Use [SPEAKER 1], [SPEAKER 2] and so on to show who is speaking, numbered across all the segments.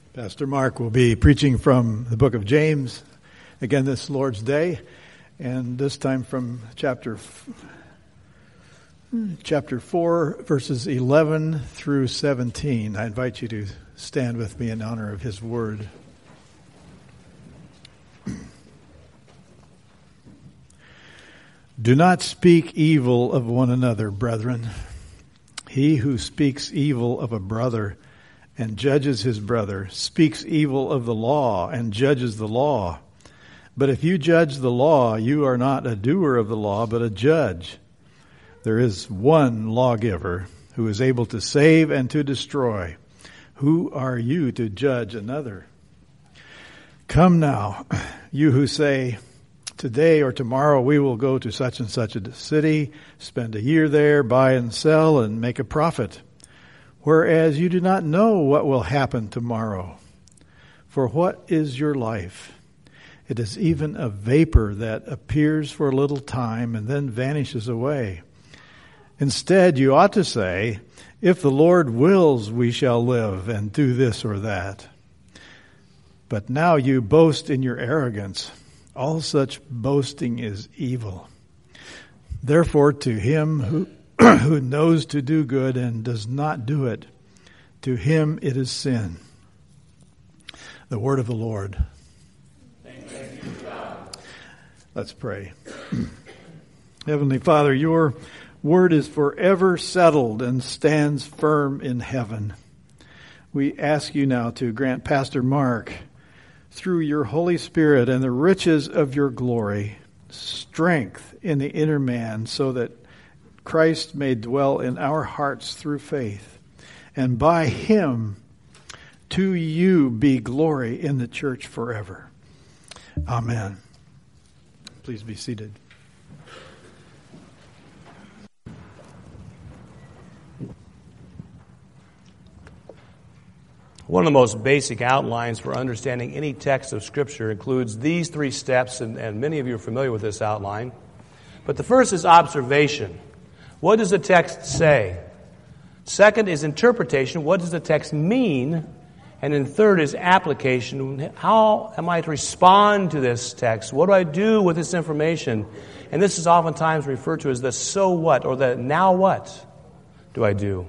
[SPEAKER 1] Pastor Mark will be preaching from the book of James, again this Lord's Day, and this time from chapter 4, verses 11 through 17. I invite you to stand with me in honor of his word. Do not speak evil of one another, brethren. He who speaks evil of a brother and judges his brother speaks evil of the law and judges the law. But if you judge the law, you are not a doer of the law, but a judge. There is one lawgiver who is able to save and to destroy. Who are you to judge another? Come now, you who say, today or tomorrow we will go to such and such a city, spend a year there, buy and sell, and make a profit. Whereas you do not know what will happen tomorrow. For what is your life? It is even a vapor that appears for a little time and then vanishes away. Instead, you ought to say, if the Lord wills, we shall live and do this or that. But now you boast in your arrogance. All such boasting is evil. Therefore, to him who knows to do good and does not do it, to him it is sin. The word of the Lord.
[SPEAKER 2] Thanks be to God.
[SPEAKER 1] Let's pray. Heavenly Father, your word is forever settled and stands firm in heaven. We ask you now to grant Pastor Mark, through your Holy Spirit and the riches of your glory, strength in the inner man so that Christ may dwell in our hearts through faith. And by him, to you be glory in the church forever. Amen. Please be seated.
[SPEAKER 2] One of the most basic outlines for understanding any text of Scripture includes these three steps, and many of you are familiar with this outline. But the first is observation. What does the text say? Second is interpretation. What does the text mean? And then third is application. How am I to respond to this text? What do I do with this information? And this is oftentimes referred to as the so what, or the now what do I do?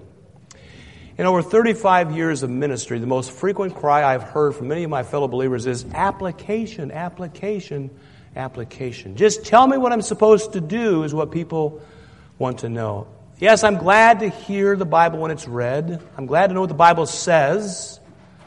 [SPEAKER 2] In over 35 years of ministry, the most frequent cry I've heard from many of my fellow believers is application, application, application. Just tell me what I'm supposed to do is what people want to know. Yes, I'm glad to hear the Bible when it's read. I'm glad to know what the Bible says.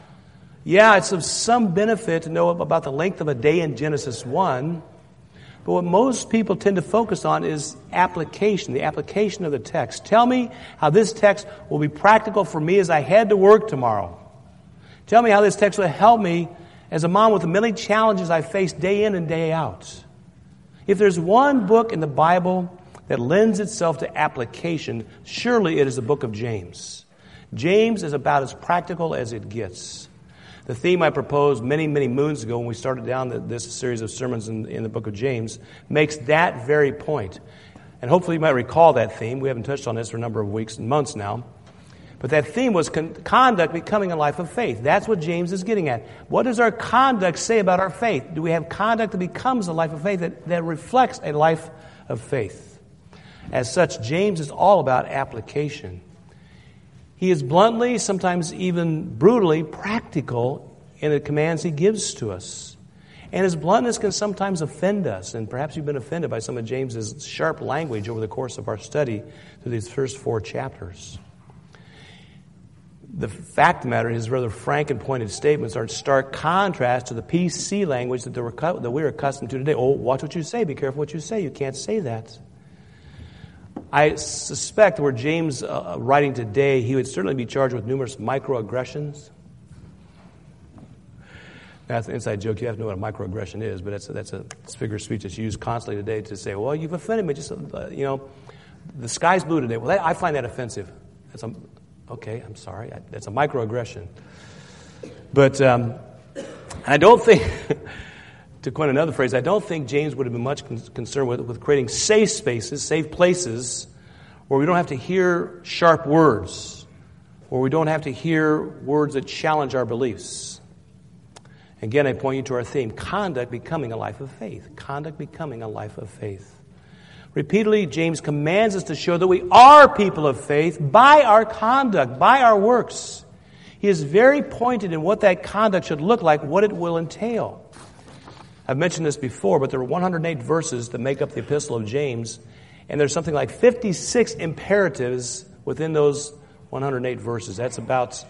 [SPEAKER 2] Yeah, it's of some benefit to know about the length of a day in Genesis 1. But what most people tend to focus on is application, the application of the text. Tell me how this text will be practical for me as I head to work tomorrow. Tell me how this text will help me as a mom with the many challenges I face day in and day out. If there's one book in the Bible that lends itself to application, surely it is the book of James. James is about as practical as it gets. The theme I proposed many, many moons ago when we started down this series of sermons in the book of James makes that very point. And hopefully you might recall that theme. We haven't touched on this for a number of weeks and months now. But that theme was conduct becoming a life of faith. That's what James is getting at. What does our conduct say about our faith? Do we have conduct that becomes a life of faith, that reflects a life of faith? As such, James is all about application. He is bluntly, sometimes even brutally, practical in the commands he gives to us. And his bluntness can sometimes offend us, and perhaps you've been offended by some of James's sharp language over the course of our study through these first 4 chapters. The fact of the matter, his rather frank and pointed statements are in stark contrast to the PC language that we're accustomed to today. Oh, watch what you say. Be careful what you say. You can't say that. I suspect were James writing today, he would certainly be charged with numerous microaggressions. That's an inside joke. You have to know what a microaggression is, but that's a figure of speech that's used constantly today to say, well, you've offended me. Just, the sky's blue today. Well, I find that offensive. Okay, I'm sorry. That's a microaggression. But I don't think... To coin another phrase, I don't think James would have been much concerned with creating safe spaces, safe places, where we don't have to hear sharp words, where we don't have to hear words that challenge our beliefs. Again, I point you to our theme, conduct becoming a life of faith. Conduct becoming a life of faith. Repeatedly, James commands us to show that we are people of faith by our conduct, by our works. He is very pointed in what that conduct should look like, what it will entail. I've mentioned this before, but there are 108 verses that make up the Epistle of James, and there's something like 56 imperatives within those 108 verses. That's about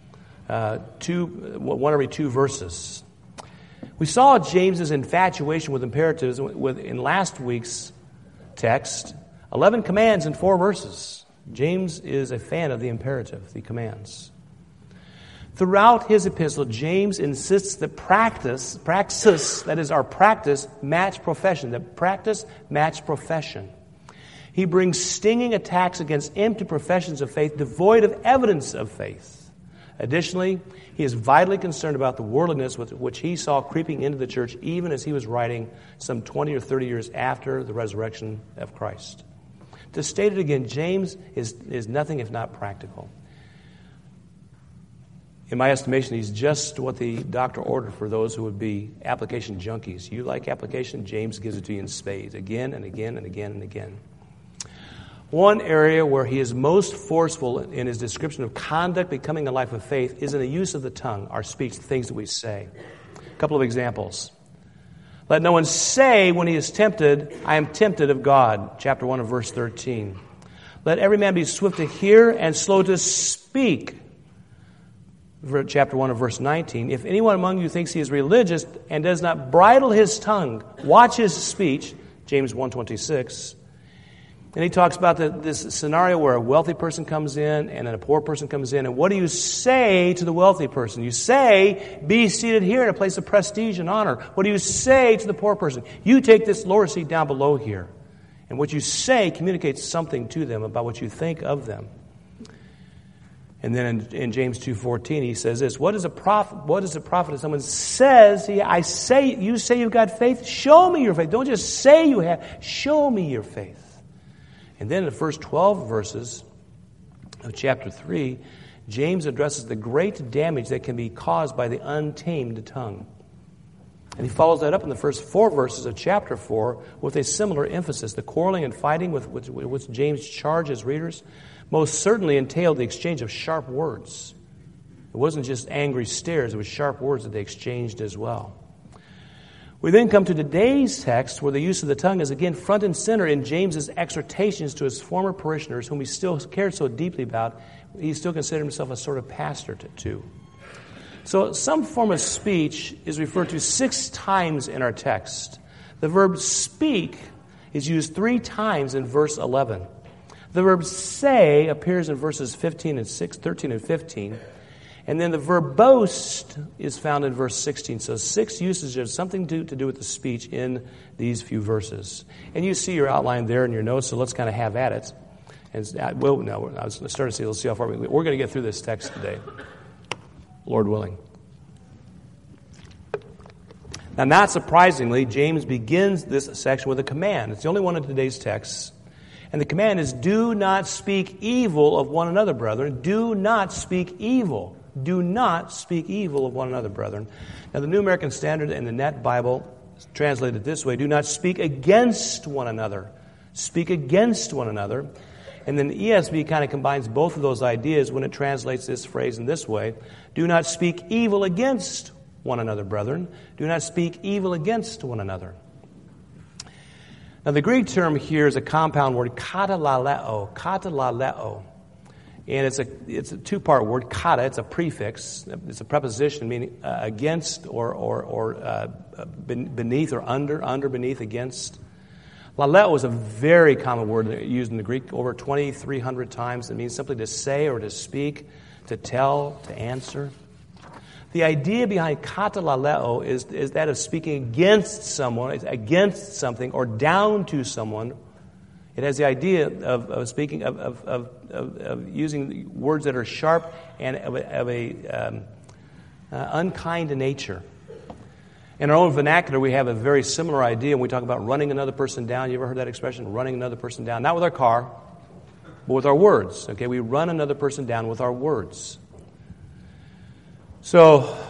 [SPEAKER 2] one every two verses. We saw James's infatuation with imperatives in last week's text. 11 commands in 4 verses. James is a fan of the imperative, the commands. Throughout his epistle, James insists that praxis, that is our practice, match profession. That practice match profession. He brings stinging attacks against empty professions of faith, devoid of evidence of faith. Additionally, he is vitally concerned about the worldliness which he saw creeping into the church even as he was writing some 20 or 30 years after the resurrection of Christ. To state it again, James is nothing if not practical. In my estimation, he's just what the doctor ordered for those who would be application junkies. You like application? James gives it to you in spades, again and again and again and again. One area where he is most forceful in his description of conduct becoming a life of faith is in the use of the tongue, our speech, the things that we say. A couple of examples. Let no one say when he is tempted, I am tempted of God, chapter 1 and verse 13. Let every man be swift to hear and slow to speak, chapter 1 and verse 19. If anyone among you thinks he is religious and does not bridle his tongue, watch his speech, James 1:26. And he talks about this scenario where a wealthy person comes in and then a poor person comes in. And what do you say to the wealthy person? You say, be seated here in a place of prestige and honor. What do you say to the poor person? You take this lower seat down below here. And what you say communicates something to them about what you think of them. And then in James 2:14, he says this, What is a prophet if someone says, you say you've got faith? Show me your faith. Don't just say you have. Show me your faith. And then in the first 12 verses of chapter 3, James addresses the great damage that can be caused by the untamed tongue. And he follows that up in the first 4 verses of chapter 4 with a similar emphasis. The quarreling and fighting with which James charges readers most certainly entailed the exchange of sharp words. It wasn't just angry stares, it was sharp words that they exchanged as well. We then come to today's text where the use of the tongue is again front and center in James's exhortations to his former parishioners whom he still cared so deeply about. He still considered himself a sort of pastor to. So some form of speech is referred to 6 times in our text. The verb speak is used 3 times in verse 11. The verb say appears in verses 13 and 15. And then the verb boast is found in verse 16. So 6 usages of something to do with the speech in these few verses. And you see your outline there in your notes, so let's kind of have at it. And I was starting to see, let's see how far we're going to get through this text today, Lord willing. Now, not surprisingly, James begins this section with a command. It's the only one in today's text. And the command is, do not speak evil of one another, brethren. Do not speak evil. Do not speak evil of one another, brethren. Now, the New American Standard and the Net Bible translate it this way. Do not speak against one another. Speak against one another. And then the ESV kind of combines both of those ideas when it translates this phrase in this way. Do not speak evil against one another, brethren. Do not speak evil against one another. Now, the Greek term here is a compound word, katalaleo. And it's a 2-part word, kata. It's a prefix. It's a preposition meaning against or beneath or under, beneath, against. Laleo is a very common word used in the Greek over 2,300 times. It means simply to say or to speak, to tell, to answer. The idea behind katalaleo is that of speaking against someone, against something, or down to someone. It has the idea of speaking of using words that are sharp and of a unkind nature. In our own vernacular, we have a very similar idea when we talk about running another person down. You ever heard that expression, running another person down? Not with our car, but with our words. Okay, we run another person down with our words. So,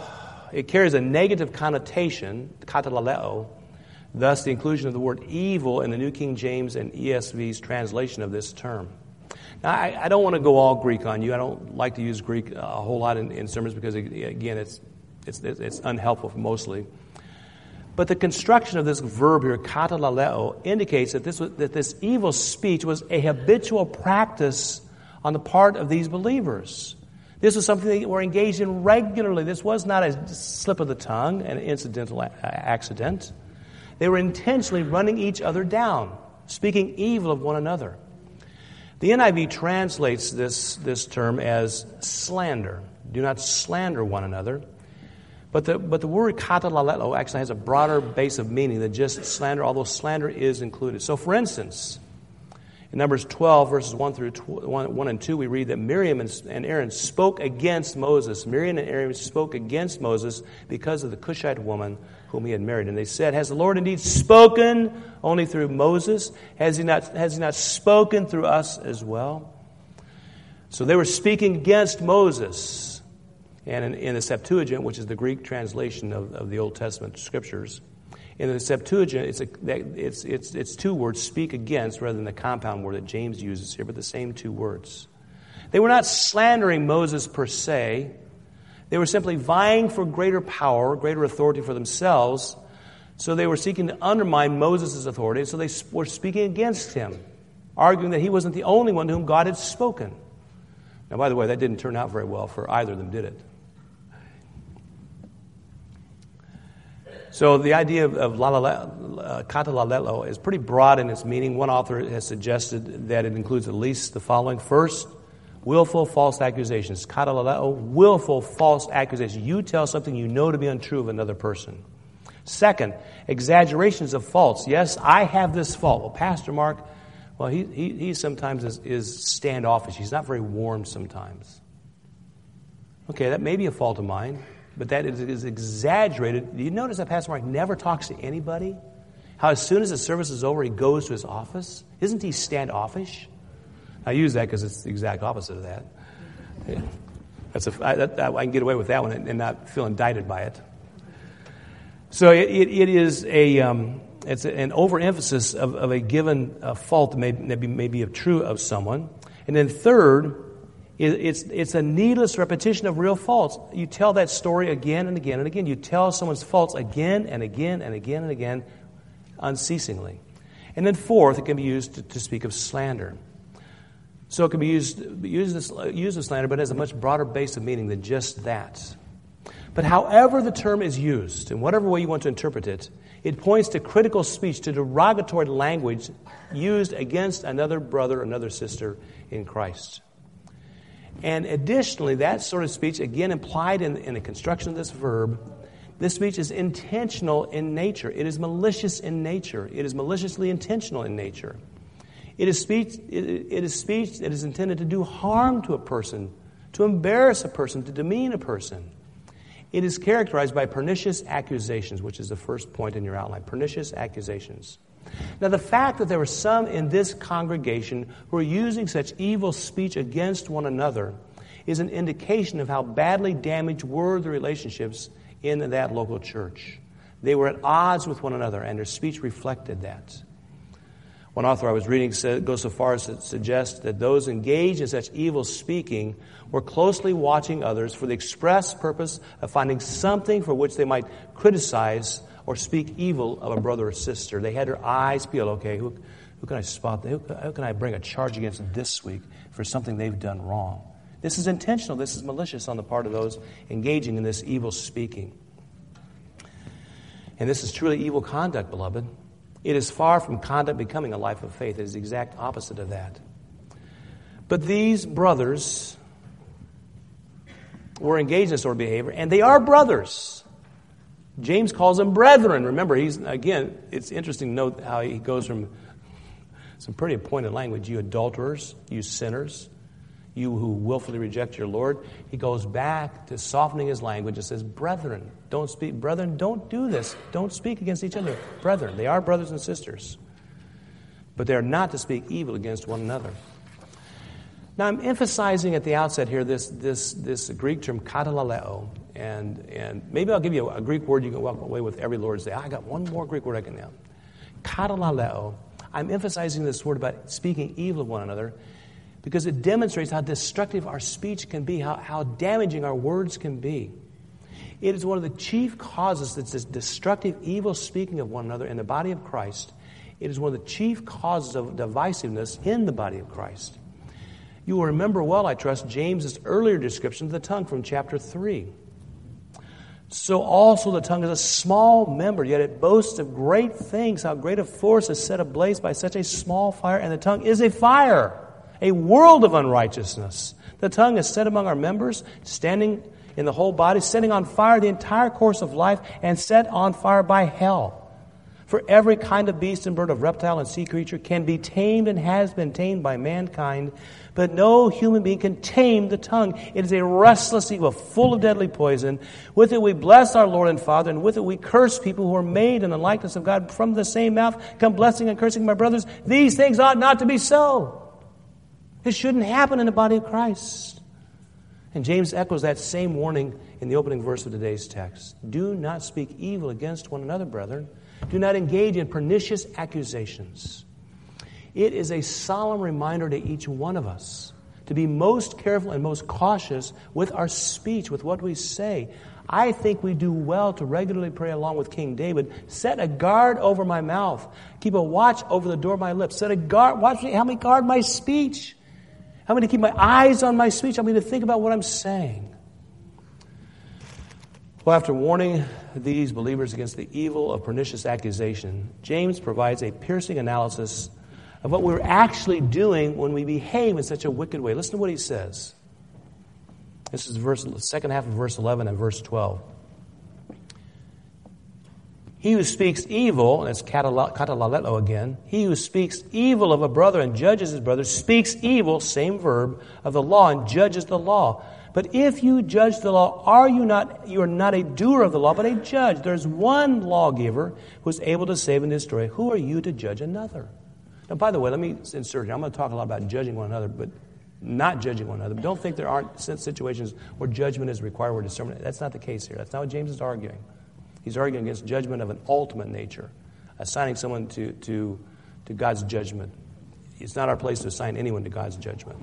[SPEAKER 2] it carries a negative connotation, katalaleo, thus the inclusion of the word evil in the New King James and ESV's translation of this term. Now, I don't want to go all Greek on you. I don't like to use Greek a whole lot in sermons because, again, it's unhelpful mostly. But the construction of this verb here, katalaleo, indicates that this evil speech was a habitual practice on the part of these believers. This was something they were engaged in regularly. This was not a slip of the tongue, an incidental accident. They were intentionally running each other down, speaking evil of one another. The NIV translates this term as slander. Do not slander one another. But the word katalaleo actually has a broader base of meaning than just slander, although slander is included. So, for instance, in Numbers 12, verses 1 and 2, we read that Miriam and Aaron spoke against Moses. Miriam and Aaron spoke against Moses because of the Cushite woman whom he had married. And they said, "Has the Lord indeed spoken only through Moses? Has he not spoken through us as well?" So they were speaking against Moses. And in the Septuagint, which is the Greek translation of the Old Testament scriptures, in the Septuagint, it's two words, speak against, rather than the compound word that James uses here, but the same two words. They were not slandering Moses per se. They were simply vying for greater power, greater authority for themselves. So they were seeking to undermine Moses' authority. So they were speaking against him, arguing that he wasn't the only one to whom God had spoken. Now, by the way, that didn't turn out very well for either of them, did it? So the idea of katalaleo is pretty broad in its meaning. One author has suggested that it includes at least the following. First, willful false accusations. Katalaleo, willful false accusations. You tell something you know to be untrue of another person. Second, exaggerations of faults. Yes, I have this fault. Well, Pastor Mark, well, he sometimes is standoffish. He's not very warm sometimes. Okay, that may be a fault of mine. But that is exaggerated. Do you notice that Pastor Mark never talks to anybody? How as soon as the service is over, he goes to his office? Isn't he standoffish? I use that because it's the exact opposite of that. Yeah. I can get away with that one and not feel indicted by it. So it is it's an overemphasis of a given fault that may be true of someone. And then third, it's a needless repetition of real faults. You tell that story again and again and again. You tell someone's faults again and again and again and again, unceasingly. And then fourth, it can be used to speak of slander. So it can be used as slander, but it has a much broader base of meaning than just that. But however the term is used, in whatever way you want to interpret it, it points to critical speech, to derogatory language used against another brother, another sister in Christ. And additionally, that sort of speech, again implied in the construction of this verb, this speech is intentional in nature. It is malicious in nature. It is maliciously intentional in nature. It is speech that is intended to do harm to a person, to embarrass a person, to demean a person. It is characterized by pernicious accusations, which is the first point in your outline. Pernicious accusations. Now, the fact that there were some in this congregation who were using such evil speech against one another is an indication of how badly damaged were the relationships in that local church. They were at odds with one another, and their speech reflected that. One author I was reading goes so far as to suggest that those engaged in such evil speaking were closely watching others for the express purpose of finding something for which they might criticize or speak evil of a brother or sister. They had their eyes peeled. Okay, who can I spot? Who can I bring a charge against this week for something they've done wrong? This is intentional. This is malicious on the part of those engaging in this evil speaking. And this is truly evil conduct, beloved. It is far from conduct becoming a life of faith. It is the exact opposite of that. But these brothers were engaged in this sort of behavior, and they are brothers. James calls them brethren. Remember, it's interesting to note how he goes from some pretty pointed language. You adulterers, you sinners, you who willfully reject your Lord. He goes back to softening his language and says, brethren, don't speak. Brethren, don't do this. Don't speak against each other. Brethren, they are brothers and sisters. But they are not to speak evil against one another. Now, I'm emphasizing at the outset here this Greek term katalaleo. And maybe I'll give you a Greek word you can walk away with every Lord's Day. I got one more Greek word I can name. Katalaleo. I'm emphasizing this word about speaking evil of one another because it demonstrates how destructive our speech can be, how damaging our words can be. It is one of the chief causes that's this destructive, evil speaking of one another in the body of Christ. It is one of the chief causes of divisiveness in the body of Christ. You will remember well, I trust, James's earlier description of the tongue from chapter 3. So also the tongue is a small member, yet it boasts of great things. How great a force is set ablaze by such a small fire. And the tongue is a fire, a world of unrighteousness. The tongue is set among our members, standing in the whole body, setting on fire the entire course of life, and set on fire by hell. For every kind of beast and bird, of reptile and sea creature can be tamed and has been tamed by mankind, but no human being can tame the tongue. It is a restless evil, full of deadly poison. With it we bless our Lord and Father, and with it we curse people who are made in the likeness of God. From the same mouth come blessing and cursing, my brothers. These things ought not to be so. It shouldn't happen in the body of Christ. And James echoes that same warning in the opening verse of today's text. Do not speak evil against one another, brethren. Do not engage in pernicious accusations. It is a solemn reminder to each one of us to be most careful and most cautious with our speech, with what we say. I think we do well to regularly pray along with King David. Set a guard over my mouth. Keep a watch over the door of my lips. Set a guard. Watch me. Help me guard my speech. Help me to keep my eyes on my speech. Help me to think about what I'm saying. Well, after warning these believers against the evil of pernicious accusation, James provides a piercing analysis of what we're actually doing when we behave in such a wicked way. Listen to what he says. This is the second half of verse 11 and verse 12. He who speaks evil, and that's katalaleo again, he who speaks evil of a brother and judges his brother, speaks evil, same verb, of the law and judges the law. But if you judge the law, you are not a doer of the law, but a judge. There's one lawgiver who is able to save and destroy. Who are you to judge another? Now, by the way, let me insert here. I'm going to talk a lot about judging one another, but not judging one another. But don't think there aren't situations where judgment is required, where discernment. That's not the case here. That's not what James is arguing. He's arguing against judgment of an ultimate nature, assigning someone to God's judgment. It's not our place to assign anyone to God's judgment.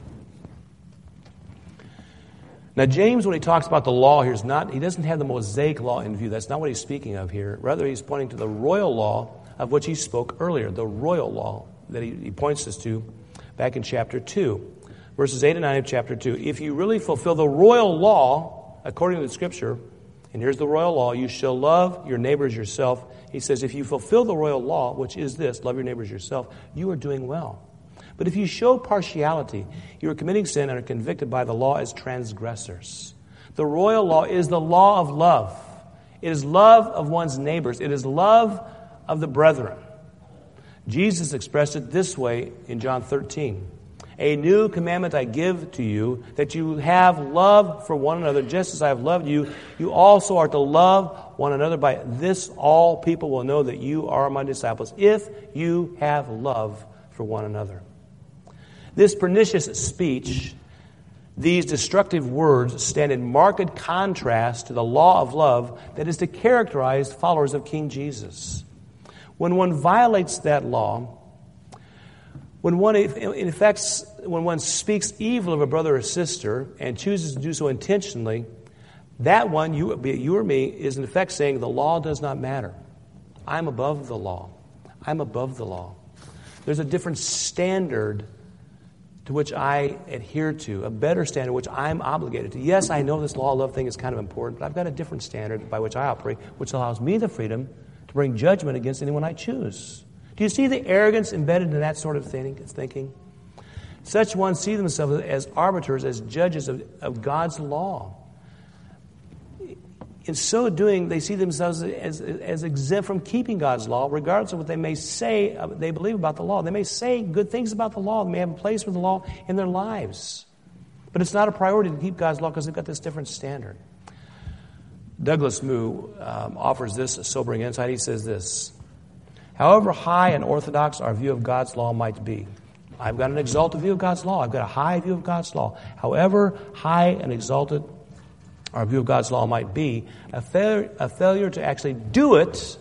[SPEAKER 2] Now, James, when he talks about the law here, he doesn't have the Mosaic law in view. That's not what he's speaking of here. Rather, he's pointing to the royal law of which he spoke earlier, the royal law that he points us to back in chapter 2, verses 8 and 9 of chapter 2. If you really fulfill the royal law, according to the Scripture, and here's the royal law, you shall love your neighbor as yourself. He says, if you fulfill the royal law, which is this, love your neighbor as yourself, you are doing well. But if you show partiality, you are committing sin and are convicted by the law as transgressors. The royal law is the law of love. It is love of one's neighbors. It is love of the brethren. Jesus expressed it this way in John 13. A new commandment I give to you, that you have love for one another, just as I have loved you. You also are to love one another. By this all people will know that you are my disciples, if you have love for one another. This pernicious speech, these destructive words, stand in marked contrast to the law of love that is to characterize followers of King Jesus. When one violates that law, when one speaks evil of a brother or sister and chooses to do so intentionally, that one, you or me, is in effect saying the law does not matter. I'm above the law. I'm above the law. There's a different standard to which I adhere to, a better standard which I'm obligated to. Yes, I know this law of love thing is kind of important, but I've got a different standard by which I operate, which allows me the freedom to bring judgment against anyone I choose. Do you see the arrogance embedded in that sort of thinking? Such ones see themselves as arbiters, as judges of God's law. In so doing, they see themselves as exempt from keeping God's law, regardless of what they may say they believe about the law. They may say good things about the law. They may have a place for the law in their lives. But it's not a priority to keep God's law because they've got this different standard. Douglas Moo offers this sobering insight. He says this: however high and orthodox our view of God's law might be, I've got an exalted view of God's law. I've got a high view of God's law. However high and exalted our view of God's law might be, a failure to actually do it,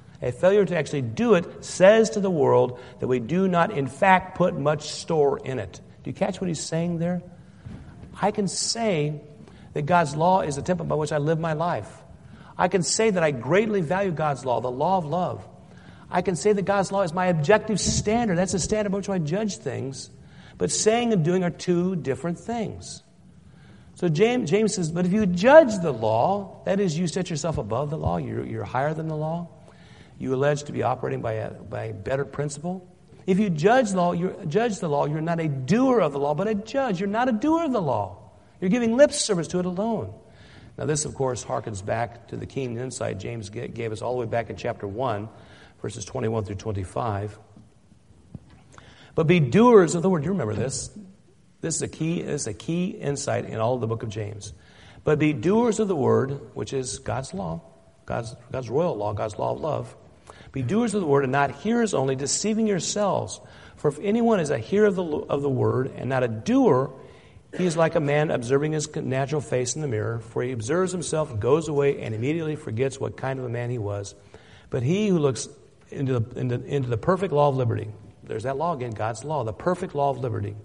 [SPEAKER 2] says to the world that we do not in fact put much store in it. Do you catch what he's saying there? I can say that God's law is the template by which I live my life. I can say that I greatly value God's law, the law of love. I can say that God's law is my objective standard. That's the standard by which I judge things. But saying and doing are two different things. So James says, but if you judge the law, that is, you set yourself above the law, you're higher than the law, you allege to be operating by a better principle. If you judge the law, you're not a doer of the law, but a judge. You're not a doer of the law. You're giving lip service to it alone. Now this, of course, harkens back to the keen insight James gave us all the way back in chapter 1, verses 21 through 25. But be doers of the word. You remember this. This is a key insight in all of the book of James. But be doers of the word, which is God's law, God's royal law, God's law of love. Be doers of the word and not hearers only, deceiving yourselves. For if anyone is a hearer of the word and not a doer, he is like a man observing his natural face in the mirror. For he observes himself and goes away and immediately forgets what kind of a man he was. But he who looks into the perfect law of liberty, there's that law again, God's law, the perfect law of liberty,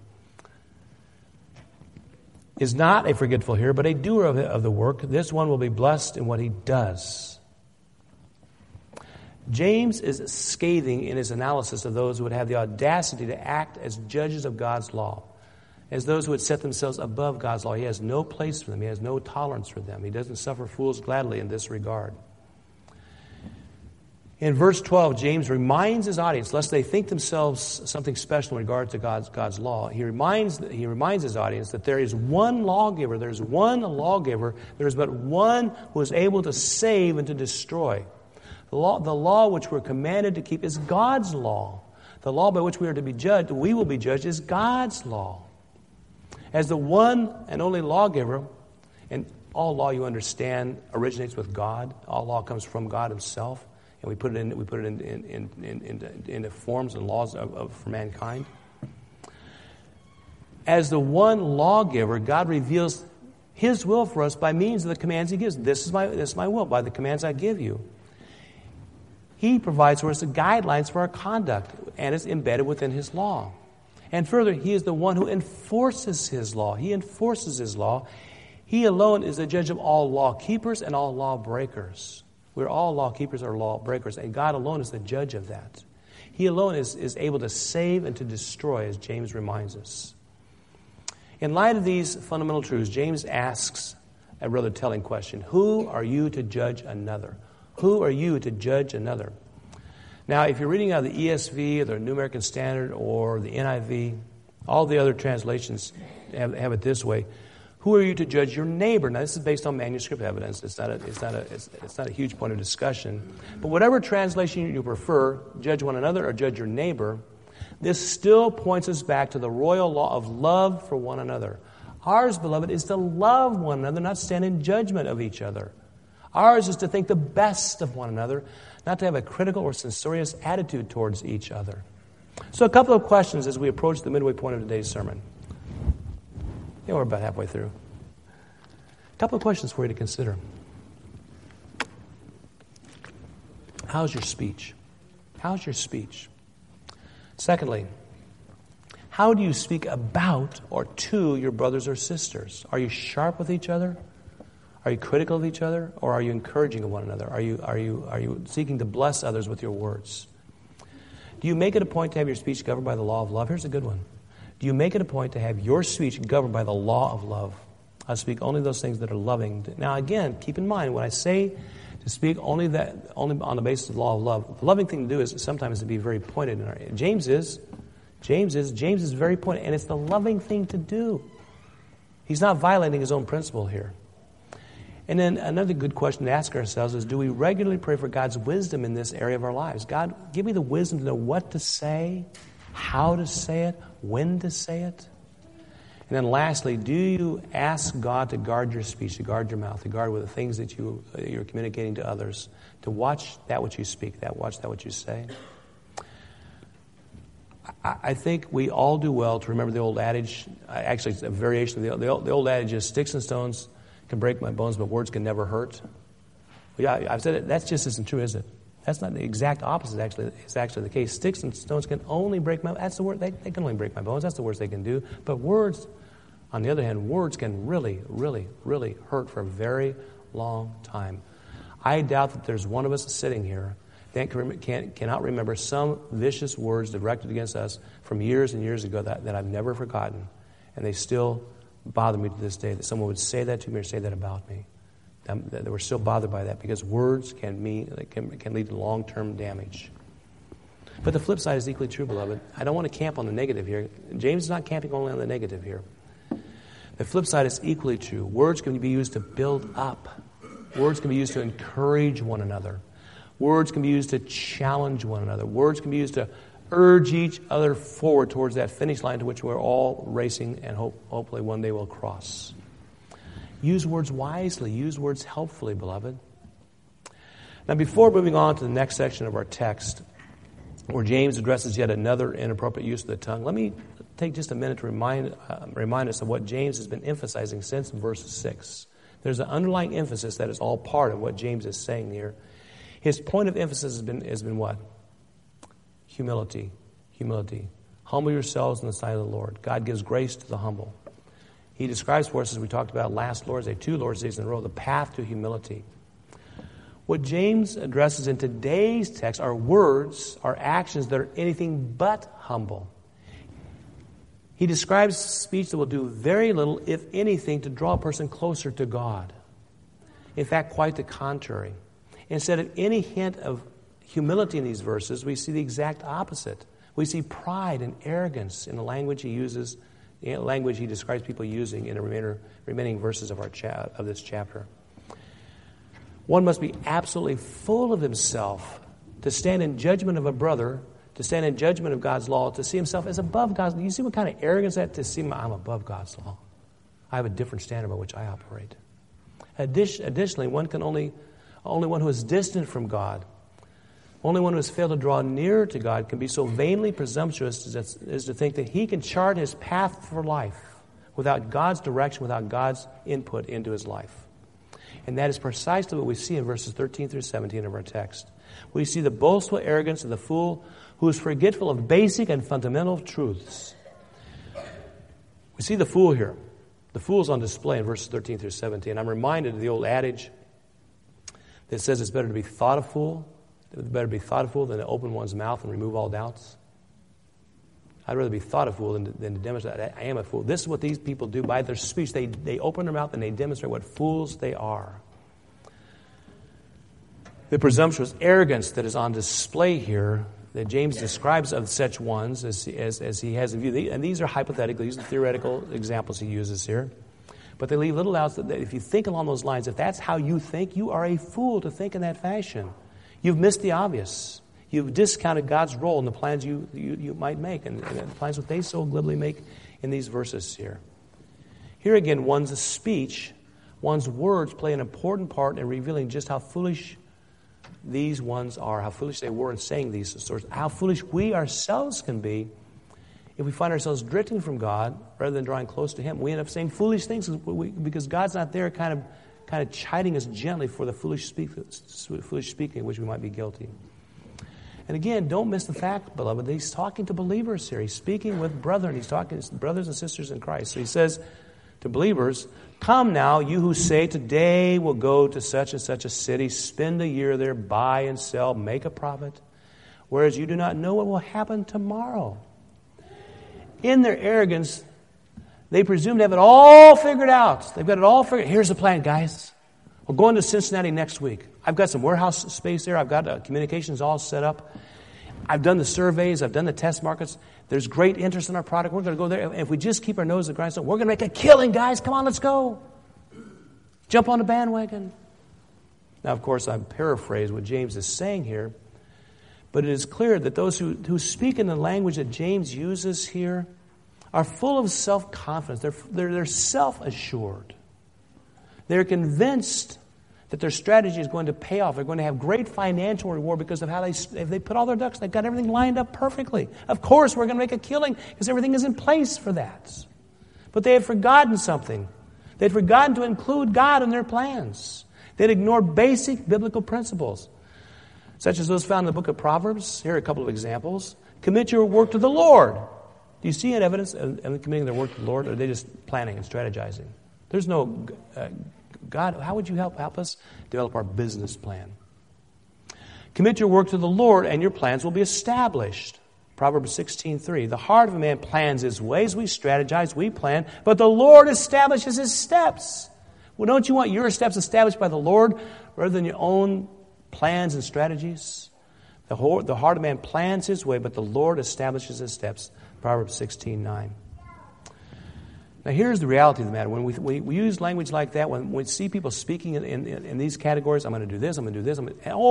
[SPEAKER 2] is not a forgetful hearer, but a doer of the work. This one will be blessed in what he does. James is scathing in his analysis of those who would have the audacity to act as judges of God's law, as those who would set themselves above God's law. He has no place for them. He has no tolerance for them. He doesn't suffer fools gladly in this regard. In verse 12, James reminds his audience, lest they think themselves something special in regard to God's law, he reminds his audience that there is one lawgiver, there is but one who is able to save and to destroy. The law which we're commanded to keep is God's law. The law by which we are to be judged, we will be judged, is God's law. As the one and only lawgiver, and all law, you understand, originates with God. All law comes from God himself. And we put it into forms and laws for mankind. As the one lawgiver, God reveals his will for us by means of the commands he gives. This is my will, by the commands I give you. He provides for us the guidelines for our conduct, and it's embedded within his law. And further, he is the one who enforces his law. He enforces his law. He alone is the judge of all law keepers and all law breakers. We're all law keepers or law breakers, and God alone is the judge of that. He alone is able to save and to destroy, as James reminds us. In light of these fundamental truths, James asks a rather telling question. Who are you to judge another? Who are you to judge another? Now, if you're reading out of the ESV or the New American Standard or the NIV, all the other translations have it this way. Who are you to judge your neighbor? Now, this is based on manuscript evidence. It's not a huge point of discussion. But whatever translation you prefer, judge one another or judge your neighbor, this still points us back to the royal law of love for one another. Ours, beloved, is to love one another, not stand in judgment of each other. Ours is to think the best of one another, not to have a critical or censorious attitude towards each other. So a couple of questions as we approach the midway point of today's sermon. Yeah, we're about halfway through. A couple of questions for you to consider. How's your speech? How's your speech? Secondly, how do you speak about or to your brothers or sisters? Are you sharp with each other? Are you critical of each other? Or are you encouraging of one another? Are you seeking to bless others with your words? Do you make it a point to have your speech governed by the law of love? Here's a good one. Do you make it a point to have your speech governed by the law of love? I speak only those things that are loving. Now, again, keep in mind, when I say to speak only on the basis of the law of love, the loving thing to do is sometimes to be very pointed. James is very pointed, and it's the loving thing to do. He's not violating his own principle here. And then another good question to ask ourselves is, do we regularly pray for God's wisdom in this area of our lives? God, give me the wisdom to know what to say, how to say it, when to say it. And then lastly, do you ask God to guard your speech, to guard your mouth, to guard with the things that you're communicating to others, to watch that which you speak, watch that which you say? I think we all do well to remember the old adage. Actually, it's a variation of the old adage is sticks and stones can break my bones, but words can never hurt. Yeah, I've said it. That just isn't true, is it? That's not the exact opposite. Actually, it's actually the case. Sticks and stones can only break my. That's the word. They can only break my bones. That's the worst they can do. But words, on the other hand, words can really, really, really hurt for a very long time. I doubt that there's one of us sitting here that cannot remember some vicious words directed against us from years and years ago that I've never forgotten, and they still bother me to this day. That someone would say that to me or say that about me. That we're still bothered by that because words can lead to long-term damage. But the flip side is equally true, beloved. I don't want to camp on the negative here. James is not camping only on the negative here. The flip side is equally true. Words can be used to build up. Words can be used to encourage one another. Words can be used to challenge one another. Words can be used to urge each other forward towards that finish line to which we're all racing and hopefully one day we'll cross. Use words wisely. Use words helpfully, beloved. Now, before moving on to the next section of our text, where James addresses yet another inappropriate use of the tongue, let me take just a minute to remind us of what James has been emphasizing since verse 6. There's an underlying emphasis that is all part of what James is saying here. His point of emphasis has been what? Humility. Humility. Humble yourselves in the sight of the Lord. God gives grace to the humble. He describes for us, as we talked about last Lord's Day, 2 Lord's Days in a row, the path to humility. What James addresses in today's text are words, are actions that are anything but humble. He describes speech that will do very little, if anything, to draw a person closer to God. In fact, quite the contrary. Instead of any hint of humility in these verses, we see the exact opposite. We see pride and arrogance in the language he uses, language he describes people using in the remaining verses of this chapter. One must be absolutely full of himself to stand in judgment of a brother, to stand in judgment of God's law, to see himself as above God's law. You see what kind of arrogance that to see I'm above God's law. I have a different standard by which I operate. Additionally, only one who is distant from God, only one who has failed to draw nearer to God can be so vainly presumptuous as to think that he can chart his path for life without God's direction, without God's input into his life. And that is precisely what we see in verses 13 through 17 of our text. We see the boastful arrogance of the fool who is forgetful of basic and fundamental truths. We see the fool here. The fool is on display in verses 13 through 17. I'm reminded of the old adage that says it's better to be thought a fool. It's better to be thought a fool than to open one's mouth and remove all doubts. I'd rather be thought a fool than to demonstrate that I am a fool. This is what these people do by their speech. They open their mouth and they demonstrate what fools they are. The presumptuous arrogance that is on display here that James describes of such ones as he has in view. And these are hypothetical. These are theoretical examples he uses here. But they leave little doubt that if you think along those lines, if that's how you think, you are a fool to think in that fashion. You've missed the obvious. You've discounted God's role in the plans you might make and the plans that they so glibly make in these verses here. Here again, one's speech, one's words play an important part in revealing just how foolish these ones are, how foolish they were in saying these sorts, how foolish we ourselves can be if we find ourselves drifting from God rather than drawing close to Him. We end up saying foolish things because God's not there kind of chiding us gently for the foolish speaking which we might be guilty. And again, don't miss the fact, beloved, that he's talking to believers here. He's speaking with brethren. He's talking to brothers and sisters in Christ. So he says to believers, "Come now, you who say, today we'll go to such and such a city, spend a year there, buy and sell, make a profit, whereas you do not know what will happen tomorrow." In their arrogance, they presume to have it all figured out. They've got it all figured out. Here's the plan, guys. We're going to Cincinnati next week. I've got some warehouse space there. I've got communications all set up. I've done the surveys. I've done the test markets. There's great interest in our product. We're going to go there. And if we just keep our nose to the grindstone, we're going to make a killing, guys. Come on, let's go. Jump on the bandwagon. Now, of course, I paraphrase what James is saying here. But it is clear that those who speak in the language that James uses here are full of self-confidence. They're self-assured. They're convinced that their strategy is going to pay off. They're going to have great financial reward because of how if they put all their ducks, they've got everything lined up perfectly. Of course, we're going to make a killing because everything is in place for that. But they have forgotten something. They'd forgotten to include God in their plans. They'd ignored basic biblical principles, such as those found in the book of Proverbs. Here are a couple of examples. Commit your work to the Lord. Do you see any evidence of them committing their work to the Lord, or are they just planning and strategizing? There's no, God, how would you help us develop our business plan? Commit your work to the Lord, and your plans will be established. Proverbs 16:3. The heart of a man plans his ways. We strategize, we plan, but the Lord establishes his steps. Well, don't you want your steps established by the Lord rather than your own plans and strategies? The heart of man plans his way, but the Lord establishes his steps. Proverbs 16:9. Now here's the reality of the matter. When we use language like that, when we see people speaking in these categories, I'm going to do this, I'm going to do this,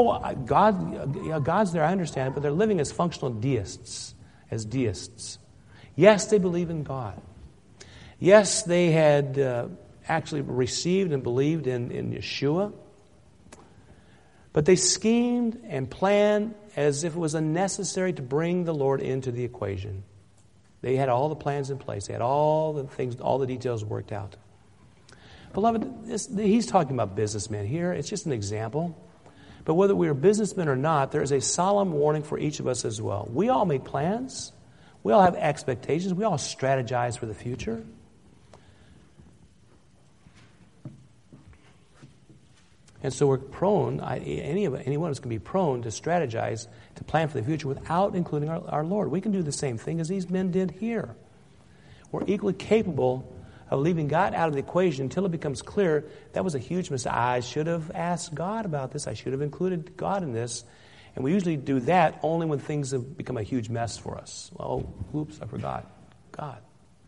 [SPEAKER 2] God's there, I understand it, but they're living as functional deists, as deists. Yes, they believe in God. Yes, they had actually received and believed in Yeshua, but they schemed and planned as if it was unnecessary to bring the Lord into the equation. They had all the plans in place. They had all the things, all the details worked out. Beloved, he's talking about businessmen here. It's just an example. But whether we are businessmen or not, there is a solemn warning for each of us as well. We all make plans. We all have expectations. We all strategize for the future. And so we're prone, any one of us can be prone to strategize, to plan for the future without including our Lord. We can do the same thing as these men did here. We're equally capable of leaving God out of the equation until it becomes clear that was a huge mistake. I should have asked God about this. I should have included God in this. And we usually do that only when things have become a huge mess for us. Well, oops, I forgot God.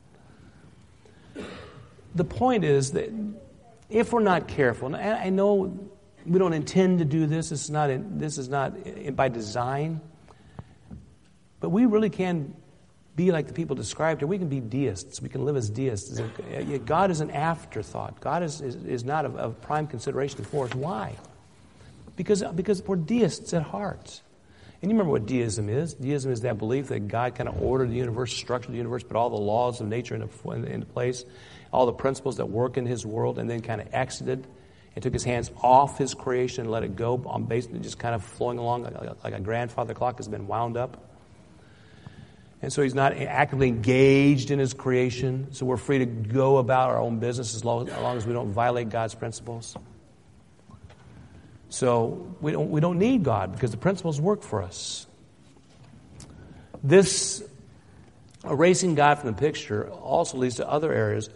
[SPEAKER 2] The point is that if we're not careful, and I know we don't intend to do this. This is not by design. But we really can be like the people described here. We can be deists. We can live as deists. God is an afterthought. God is not of prime consideration for us. Why? Because we're deists at heart. And you remember what deism is. Deism is that belief that God kind of ordered the universe, structured the universe, put all the laws of nature into place, all the principles that work in his world, and then kind of exited and took his hands off his creation and let it go on basically just kind of flowing along like a grandfather clock has been wound up. And so he's not actively engaged in his creation, so we're free to go about our own business as long as we don't violate God's principles. So we don't need God because the principles work for us. This erasing God from the picture also leads to other errors,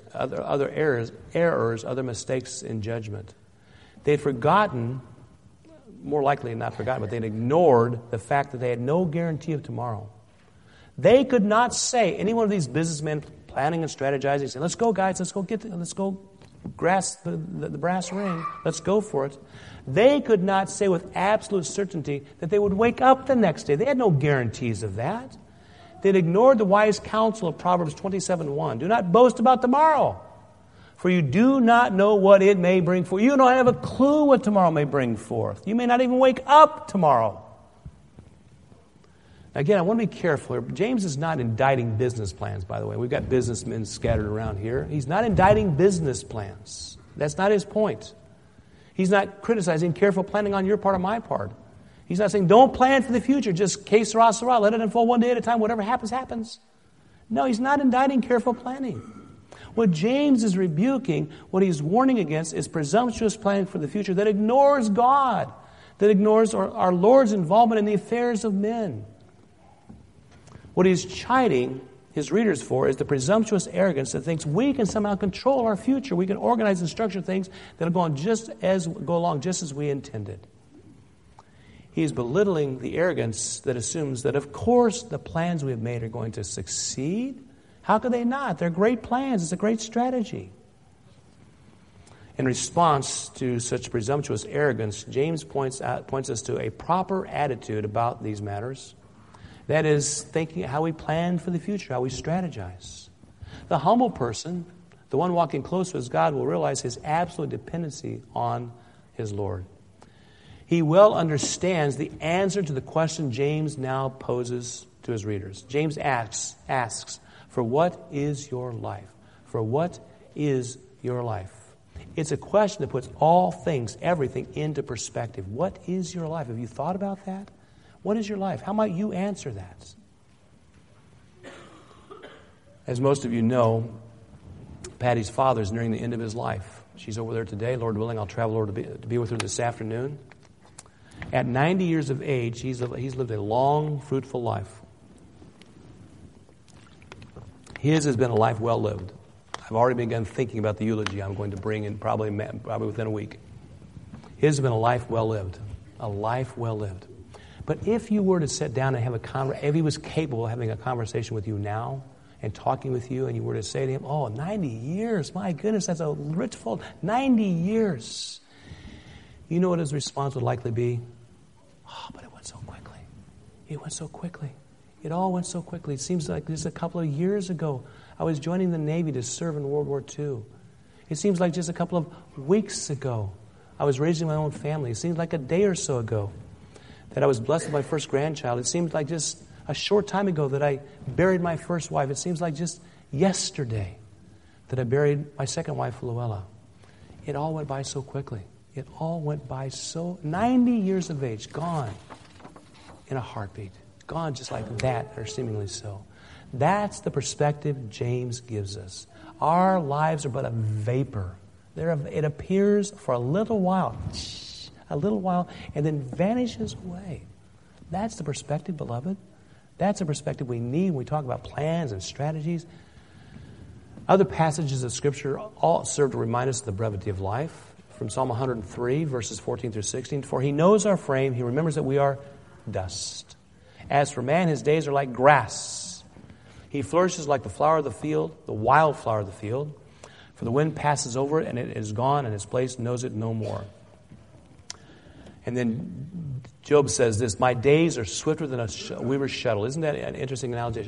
[SPEAKER 2] other mistakes in judgment. They'd forgotten, more likely not forgotten, but they'd ignored the fact that they had no guarantee of tomorrow. They could not say, any one of these businessmen planning and strategizing, say, let's go guys, let's go grasp the brass ring, let's go for it. They could not say with absolute certainty that they would wake up the next day. They had no guarantees of that. They'd ignored the wise counsel of Proverbs 27:1. Do not boast about tomorrow, for you do not know what it may bring forth. You don't have a clue what tomorrow may bring forth. You may not even wake up tomorrow. Again, I want to be careful here. James is not indicting business plans, by the way. We've got businessmen scattered around here. He's not indicting business plans. That's not his point. He's not criticizing careful planning on your part or my part. He's not saying, don't plan for the future, just que sera, sera, let it unfold one day at a time, whatever happens, happens. No, he's not indicting careful planning. What James is rebuking, what he's warning against, is presumptuous planning for the future that ignores God, that ignores our Lord's involvement in the affairs of men. What he's chiding his readers for is the presumptuous arrogance that thinks we can somehow control our future. We can organize and structure things that will go along just as we intended. He's belittling the arrogance that assumes that, of course, the plans we have made are going to succeed. How could they not? They're great plans. It's a great strategy. In response to such presumptuous arrogance, James points us to a proper attitude about these matters. That is, thinking how we plan for the future, how we strategize. The humble person, the one walking close with God, will realize his absolute dependency on his Lord. He well understands the answer to the question James now poses to his readers. James asks, for what is your life? For what is your life? It's a question that puts all things, everything, into perspective. What is your life? Have you thought about that? What is your life? How might you answer that? As most of you know, Patty's father is nearing the end of his life. She's over there today. Lord willing, I'll travel over to be with her this afternoon. At 90 years of age, he's lived a long, fruitful life. His has been a life well lived. I've already begun thinking about the eulogy I'm going to bring in probably within a week. His has been a life well lived. A life well lived. But if you were to sit down and have if he was capable of having a conversation with you now and talking with you, and you were to say to him, 90 years, my goodness, that's a rich fold. 90 years. You know what his response would likely be? But it went so quickly. It went so quickly. It all went so quickly. It seems like just a couple of years ago, I was joining the Navy to serve in World War II. It seems like just a couple of weeks ago, I was raising my own family. It seems like a day or so ago that I was blessed with my first grandchild. It seems like just a short time ago that I buried my first wife. It seems like just yesterday that I buried my second wife, Luella. It all went by so quickly. It all went by 90 years of age, gone in a heartbeat. Gone just like that, or seemingly so. That's the perspective James gives us. Our lives are but a vapor. It appears for a little while, and then vanishes away. That's the perspective, beloved. That's the perspective we need when we talk about plans and strategies. Other passages of Scripture all serve to remind us of the brevity of life. From Psalm 103, verses 14 through 16, for he knows our frame, he remembers that we are dust. As for man, his days are like grass. He flourishes like the flower of the field, the wild flower of the field. For the wind passes over it, and it is gone, and its place knows it no more. And then Job says this, my days are swifter than a weaver's shuttle. Isn't that an interesting analogy?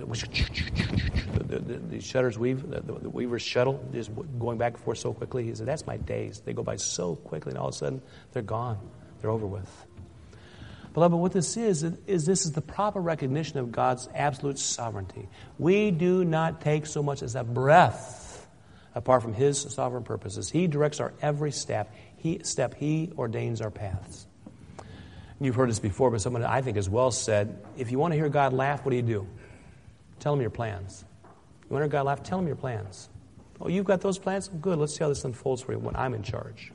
[SPEAKER 2] The shutters weave, the weaver's shuttle, just going back and forth so quickly. He said, that's my days. They go by so quickly, and all of a sudden, they're gone. They're over with. Beloved, what this is this is the proper recognition of God's absolute sovereignty. We do not take so much as a breath apart from His sovereign purposes. He directs our every step. He ordains our paths. You've heard this before, but someone I think has well said, if you want to hear God laugh, what do? Tell Him your plans. You want to hear God laugh? Tell Him your plans. Oh, you've got those plans? Good, let's see how this unfolds for you when I'm in charge.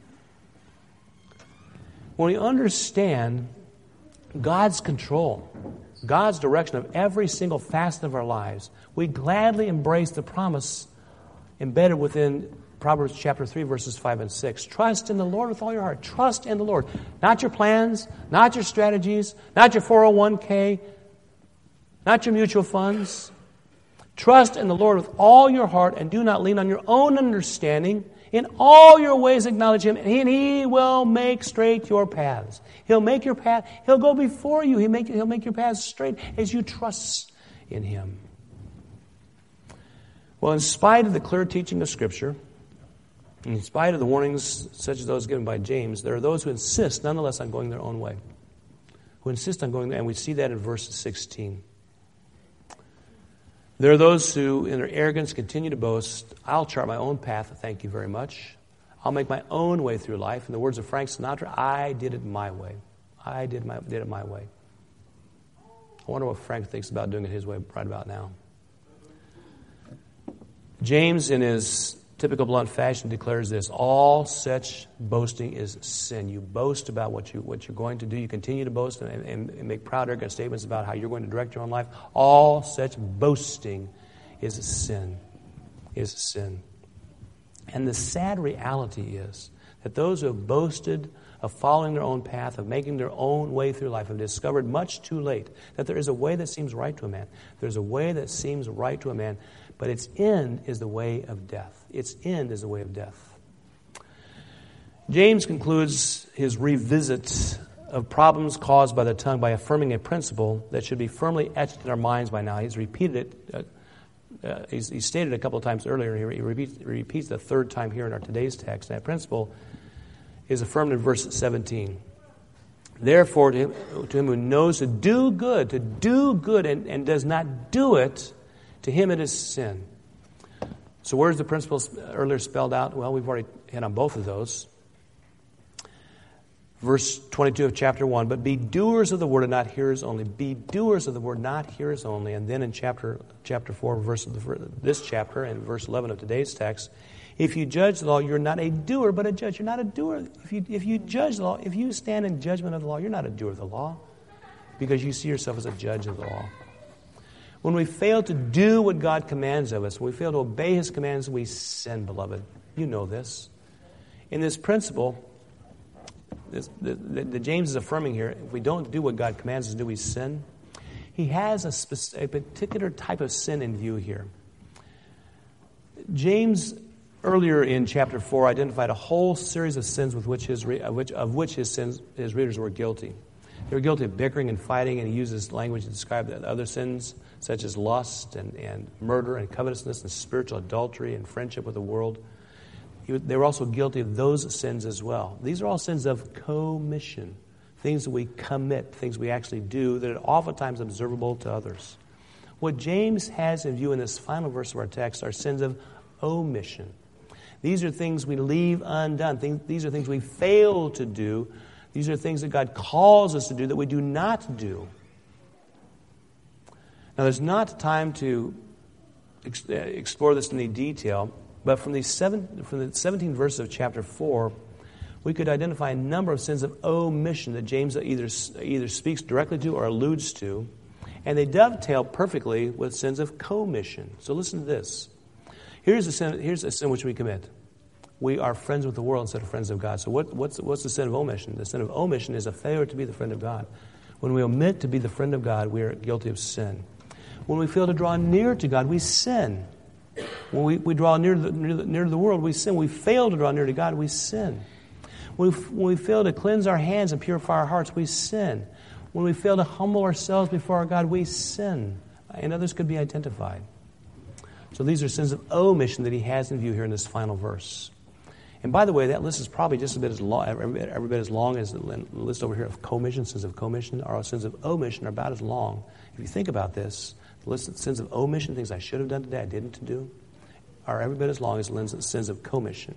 [SPEAKER 2] When we understand God's control, God's direction of every single facet of our lives, we gladly embrace the promise embedded within Proverbs chapter 3, verses 5 and 6. Trust in the Lord with all your heart. Trust in the Lord. Not your plans, not your strategies, not your 401k, not your mutual funds. Trust in the Lord with all your heart and do not lean on your own understanding. In all your ways acknowledge Him, and He will make straight your paths. He'll make your path. He'll go before you. He'll make your paths straight as you trust in Him. Well, in spite of the clear teaching of Scripture, in spite of the warnings such as those given by James, there are those who insist nonetheless on going their own way. Who insist on going, and we see that in verse 16. There are those who, in their arrogance, continue to boast, I'll chart my own path, thank you very much. I'll make my own way through life. In the words of Frank Sinatra, I did it my way. I did it my way. I wonder what Frank thinks about doing it his way right about now. James, in his typical blunt fashion, declares this, all such boasting is sin. You boast about what you're going to do. You continue to boast and make proud, arrogant statements about how you're going to direct your own life. All such boasting is sin. Is sin. And the sad reality is that those who have boasted of following their own path, of making their own way through life, have discovered much too late that there is a way that seems right to a man. There's a way that seems right to a man, but its end is the way of death. Its end is the way of death. James concludes his revisit of problems caused by the tongue by affirming a principle that should be firmly etched in our minds by now. He's repeated it. He stated it a couple of times earlier. He repeats the third time here in our today's text. And that principle is affirmed in verse 17. Therefore, to him who knows to do good and does not do it, to him it is sin. So where's the principle earlier spelled out? Well, we've already hit on both of those. Verse 22 of chapter 1, but be doers of the word and not hearers only. Be doers of the word, not hearers only. And then in chapter 4, this chapter, and verse 11 of today's text, if you judge the law, you're not a doer, but a judge. You're not a doer. If you judge the law, if you stand in judgment of the law, you're not a doer of the law, because you see yourself as a judge of the law. When we fail to do what God commands of us, when we fail to obey His commands, we sin, beloved. You know this. In this principle, that James is affirming here, if we don't do what God commands us to do, we sin. He has a particular type of sin in view here. James, earlier in chapter 4, identified a whole series of sins with which his readers were guilty. They were guilty of bickering and fighting, and he uses language to describe the other sins, such as lust and murder and covetousness and spiritual adultery and friendship with the world. They were also guilty of those sins as well. These are all sins of commission, things that we commit, things we actually do that are oftentimes observable to others. What James has in view in this final verse of our text are sins of omission. These are things we leave undone. These are things we fail to do. These are things that God calls us to do that we do not do. Now, there's not time to explore this in any detail, but from the 17 verses of chapter 4, we could identify a number of sins of omission that James either speaks directly to or alludes to, and they dovetail perfectly with sins of commission. So listen to this. Here's a sin which we commit. We are friends with the world instead of friends of God. So what's the sin of omission? The sin of omission is a failure to be the friend of God. When we omit to be the friend of God, we are guilty of sin. When we fail to draw near to God, we sin. When we draw near to the world, we sin. When we fail to draw near to God, we sin. When we fail to cleanse our hands and purify our hearts, we sin. When we fail to humble ourselves before our God, we sin. And others could be identified. So these are sins of omission that he has in view here in this final verse. And by the way, that list is probably just a bit as long, every bit as long as the list over here of commission, sins of commission. Our sins of omission are about as long. If you think about this, the list of sins of omission, things I should have done today, I didn't do, are every bit as long as the sins of commission.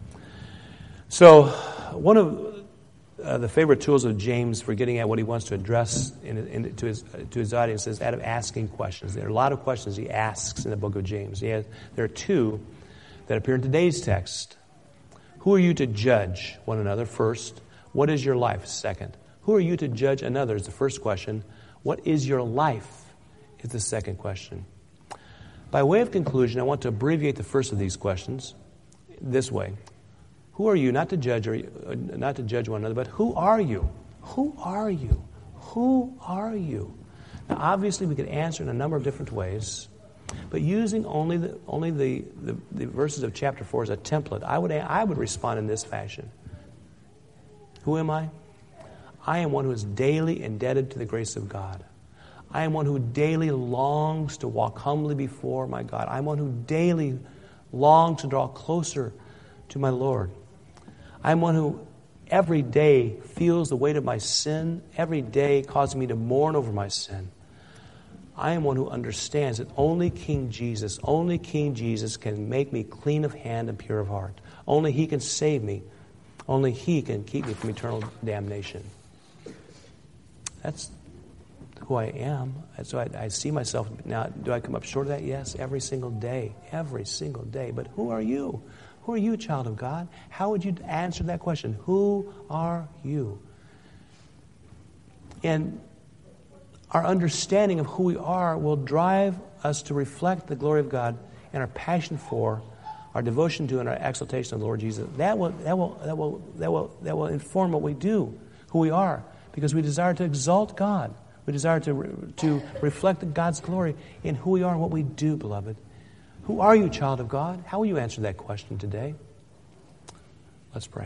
[SPEAKER 2] So one of the favorite tools of James for getting at what he wants to address to his audience is out of asking questions. There are a lot of questions he asks in the book of James. There are two that appear in today's text. Who are you to judge one another? First. What is your life? Second. Who are you to judge another is the first question. What is your life is the second question. By way of conclusion, I want to abbreviate the first of these questions this way. Who are you? Not to judge one another, but who are you? Who are you? Who are you? Now, obviously, we could answer in a number of different ways, but using only the verses of chapter 4 as a template, I would respond in this fashion. Who am I? I am one who is daily indebted to the grace of God. I am one who daily longs to walk humbly before my God. I am one who daily longs to draw closer to my Lord. I am one who every day feels the weight of my sin, every day causing me to mourn over my sin. I am one who understands that only King Jesus can make me clean of hand and pure of heart. Only He can save me. Only He can keep me from eternal damnation. That's who I am. So I see myself. Now, do I come up short of that? Yes, every single day. Every single day. But who are you? Who are you, child of God? How would you answer that question? Who are you? And our understanding of who we are will drive us to reflect the glory of God and our passion for, our devotion to, and our exaltation of the Lord Jesus. That will inform what we do, who we are, because we desire to exalt God. We desire to reflect God's glory in who we are and what we do, beloved. Who are you, child of God? How will you answer that question today? Let's pray.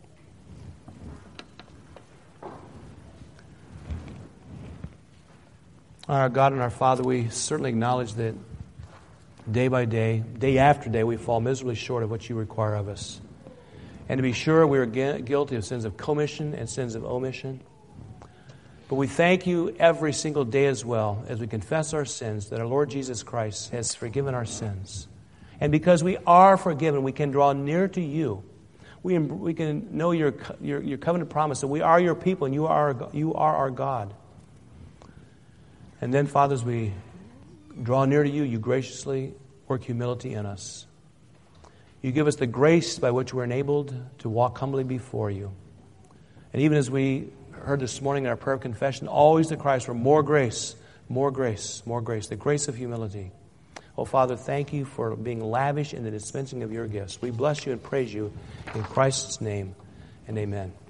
[SPEAKER 2] Our God and our Father, we certainly acknowledge that day by day, day after day, we fall miserably short of what you require of us. And to be sure, we are guilty of sins of commission and sins of omission. But we thank you every single day as well as we confess our sins, that our Lord Jesus Christ has forgiven our sins. And because we are forgiven, we can draw near to you. We can know your covenant promise that we are your people and you are our God. And then, Father, as we draw near to you, you graciously work humility in us. You give us the grace by which we're enabled to walk humbly before you. And even as we heard this morning in our prayer of confession, always to Christ for more grace, more grace, more grace, the grace of humility. Oh, Father, thank you for being lavish in the dispensing of your gifts. We bless you and praise you in Christ's name, and amen.